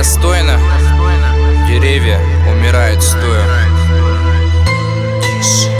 достойно. Деревья умирают стоя. Тише.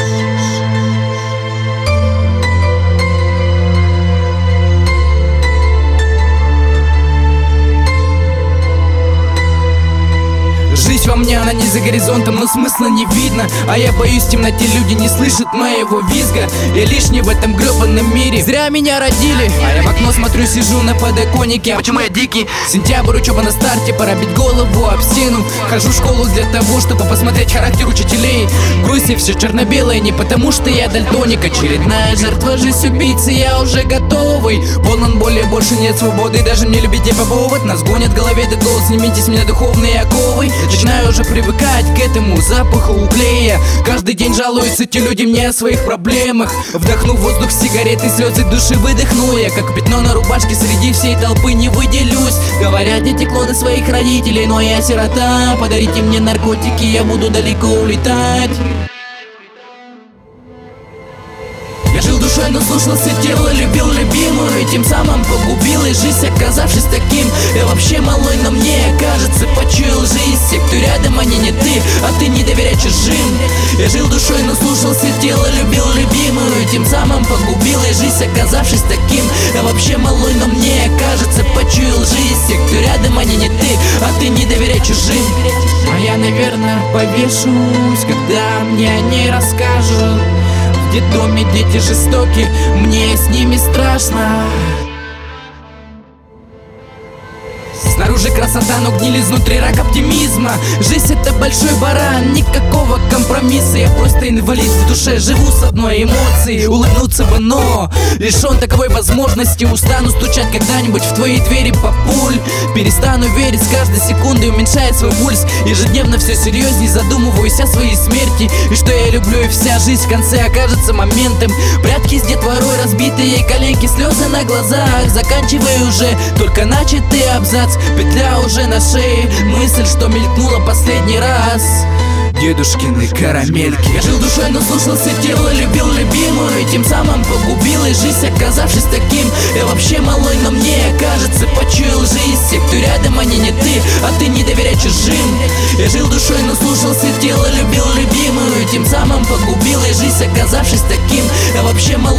Жизнь во мне, она не за горизонтом, но смысла не видно. А я боюсь, в темноте люди не слышат моего визга. Я лишний в этом гребаном мире. Зря меня родили, а я в окно смотрю, сижу на подоконнике. А почему я дикий? Сентябрь, учеба на старте, пора бить голову об стену. Хожу в школу для того, чтобы посмотреть характер учителей. Грусть и все черно-белое, не потому что я дальтоник. Очередная жертва, жизнь убийцы, я уже готовый. Полон боли, больше нет свободы, даже мне любить не по повод. Нас гонят в голове этот голос, снимите с меня духовные оковы. Начинаю уже привыкать к этому запаху углея. Каждый день жалуются те люди мне о своих проблемах. Вдохну воздух сигареты, слезы души выдохну. Я как пятно на рубашке среди всей толпы не выделюсь. Говорят, дети клоны своих родителей, но я сирота. Подарите мне наркотики, я буду далеко улетать. Я жил душой, но слушался тело, любил любимую, и тем самым погубил и жизнь, оказавшись таким. Я вообще малой, но мне кажется, почуял жизнь. Все, кто рядом, они не ты, а ты не доверяй чужим. Я жил душой, но слушался тело, любил любимую, и тем самым погубил и жизнь, оказавшись таким. Я вообще малой, но мне кажется, почуял жизнь. Все, кто рядом, они не ты, а ты не доверяй чужим. А я, наверное, повешусь, когда мне о ней расскажут. В детдоме дети жестоки, мне с ними страшно. Снаружи красота, но гниль изнутри рак оптимизма. Жизнь это большой баран, никакого компромисса. Я просто инвалид в душе, живу с одной эмоцией. Улыбнуться бы, но лишен таковой возможности. Устану стучать когда-нибудь в твои двери по пуль. Перестану верить, с каждой секундой уменьшает свой пульс. Ежедневно все серьезней задумываюсь о своей смерти. И что я люблю, и вся жизнь в конце окажется моментом. Прятки с детворой, разбитые коленки, слезы на глазах. Заканчивай уже только начатый абзац. Петля уже на шее, мысль, что мелькнула последний раз. Дедушкины карамельки. Я жил душой, но слушался тело, любил любимую, и тем самым погубил и жизнь, оказавшись таким. Я вообще малой, но мне кажется, почуял жизнь. Все, кто рядом, они не ты, а ты не доверяй чужим. Я жил душой, но слушался тело, любил любимую, и тем самым погубил и жизнь, оказавшись таким. Я вообще малой,